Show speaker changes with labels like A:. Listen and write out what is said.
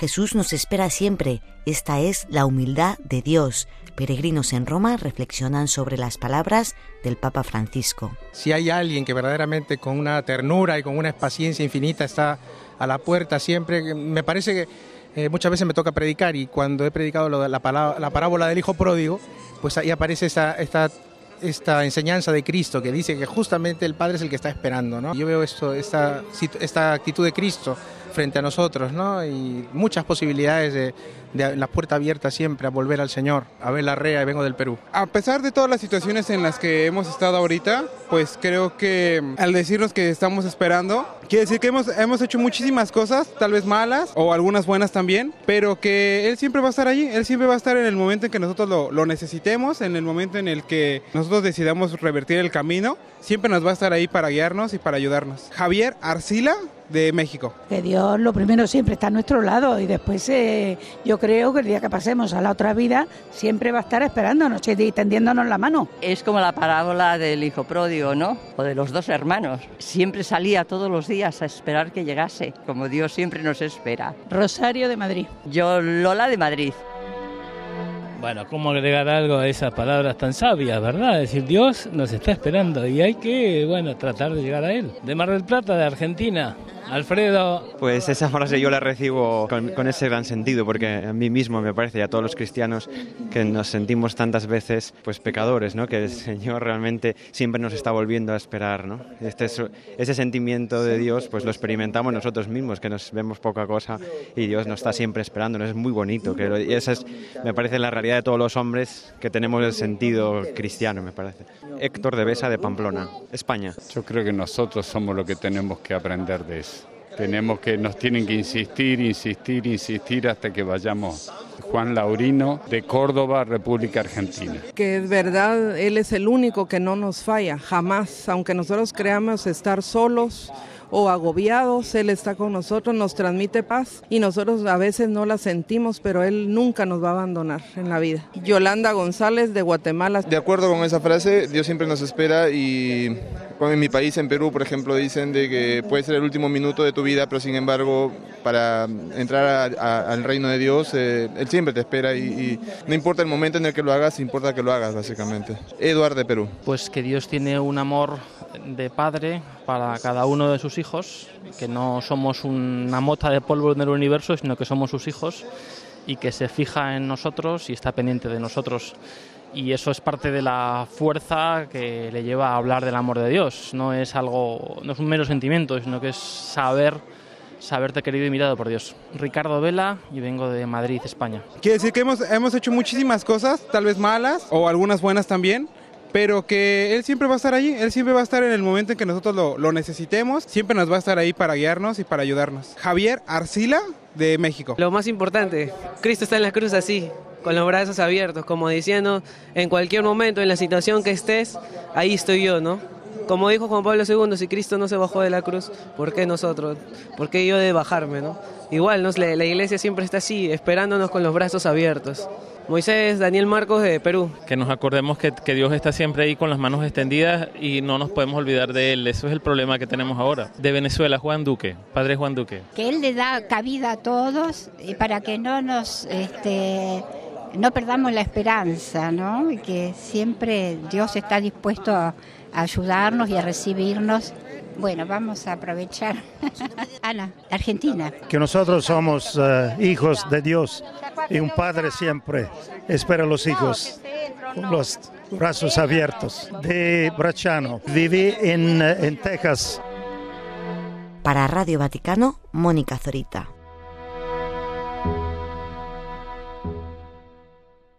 A: Jesús nos espera siempre. Esta es la humildad de Dios. Peregrinos en Roma reflexionan sobre las palabras del Papa Francisco.
B: Si hay alguien que verdaderamente con una ternura y con una paciencia infinita está a la puerta siempre, me parece que muchas veces me toca predicar, y cuando he predicado la parábola del hijo pródigo, pues ahí aparece esta enseñanza de Cristo que dice que justamente el Padre es el que está esperando, ¿no? Yo veo esta actitud de Cristo frente a nosotros, ¿no? Y muchas posibilidades de la puerta abierta siempre a volver al Señor. Abel Larrea, vengo del Perú.
C: A pesar de todas las situaciones en las que hemos estado ahorita, pues creo que al decirnos que estamos esperando, quiere decir que hemos hecho muchísimas cosas, tal vez malas o algunas buenas también, pero que Él siempre va a estar allí. Él siempre va a estar en el momento en que nosotros lo necesitemos, en el momento en el que nosotros decidamos revertir el camino. Siempre nos va a estar ahí para guiarnos y para ayudarnos. Javier Arcila, de México.
D: Que Dios lo primero siempre está a nuestro lado, y después yo creo que el día que pasemos a la otra vida siempre va a estar esperándonos y tendiéndonos la mano.
E: Es como la parábola del hijo pródigo, ¿no? O de los dos hermanos. Siempre salía todos los días a esperar que llegase, como Dios siempre nos espera.
D: Rosario, de Madrid.
E: Yo, Lola, de Madrid.
F: Bueno, ¿cómo agregar algo a esas palabras tan sabias, verdad? Es decir, Dios nos está esperando y hay que, tratar de llegar a Él. De Mar del Plata, de Argentina, Alfredo.
G: Pues esa frase yo la recibo con ese gran sentido, porque a mí mismo me parece, y a todos los cristianos, que nos sentimos tantas veces pues pecadores, ¿no? Que el Señor realmente siempre nos está volviendo a esperar, ¿no? Ese sentimiento de Dios pues lo experimentamos nosotros mismos, que nos vemos poca cosa y Dios nos está siempre esperando. Es muy bonito, y esa es, me parece, la realidad de todos los hombres que tenemos el sentido cristiano, me parece. Héctor de Besa, de Pamplona, España.
H: Yo creo que nosotros somos los que tenemos que aprender de eso. Nos tienen que insistir hasta que vayamos. Juan Laurino, de Córdoba, República Argentina.
I: Que es verdad, Él es el único que no nos falla, jamás, aunque nosotros creamos estar solos o agobiados, Él está con nosotros, nos transmite paz y nosotros a veces no la sentimos, pero Él nunca nos va a abandonar en la vida. Yolanda González, de Guatemala.
J: De acuerdo con esa frase, Dios siempre nos espera, y en mi país, en Perú, por ejemplo, dicen de que puede ser el último minuto de tu vida, pero sin embargo, para entrar al reino de Dios, Él siempre te espera, y no importa el momento en el que lo hagas, importa que lo hagas, básicamente. Eduard, de Perú.
K: Pues que Dios tiene un amor de padre para cada uno de sus hijos, que no somos una mota de polvo en el universo, sino que somos sus hijos, y que se fija en nosotros y está pendiente de nosotros. Y eso es parte de la fuerza que le lleva a hablar del amor de Dios. No es un mero sentimiento, sino que es saberte querido y mirado por Dios. Ricardo Vela, y vengo de Madrid, España.
C: Quiere decir que hemos hecho muchísimas cosas, tal vez malas o algunas buenas también, pero que Él siempre va a estar allí. Él siempre va a estar en el momento en que nosotros lo necesitemos. Siempre nos va a estar ahí para guiarnos y para ayudarnos. Javier Arcila, de México.
L: Lo más importante, Cristo está en la cruz así, con los brazos abiertos, como diciendo, en cualquier momento, en la situación que estés, ahí estoy yo, ¿no? Como dijo Juan Pablo II, si Cristo no se bajó de la cruz, ¿por qué nosotros? ¿Por qué yo de bajarme, no? Igual, ¿no? La iglesia siempre está así, esperándonos con los brazos abiertos. Moisés Daniel Marcos, de Perú.
M: Que nos acordemos que Dios está siempre ahí con las manos extendidas y no nos podemos olvidar de Él. Eso es el problema que tenemos ahora. De Venezuela, Juan Duque, padre Juan Duque.
N: Que Él le da cabida a todos para que no perdamos la esperanza, ¿no? Y que siempre Dios está dispuesto a ayudarnos y a recibirnos. Bueno, vamos a aprovechar. Ana, Argentina.
O: Que nosotros somos hijos de Dios, y un padre siempre espera a los hijos con los brazos abiertos. De Bracciano, viví en Texas.
A: Para Radio Vaticano, Mónica Zorita.